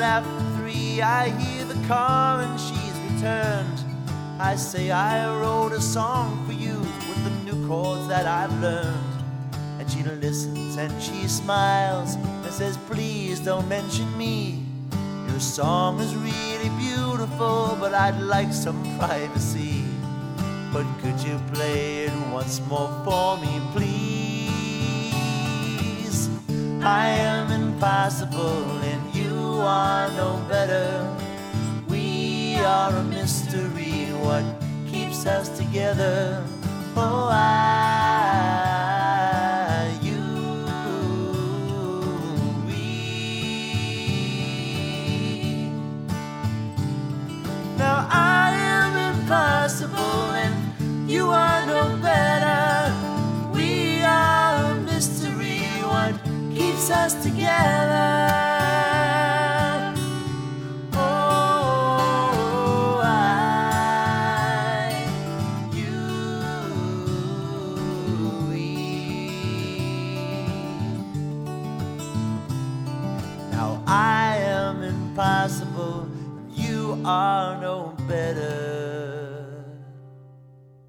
after 3, I hear the car and she's returned. I say I wrote a song for you with the new chords that I've learned. And she listens and she smiles and says, please don't mention me. Your song is really beautiful, but I'd like some privacy. But could you play it once more for me, please? I am impossible and you are no better. We are a mystery, what keeps us together? Oh, you, we. Now I am impossible and you are no better. We are a mystery, what keeps us together? Oh, you, we. Now I am impossible, you are no better.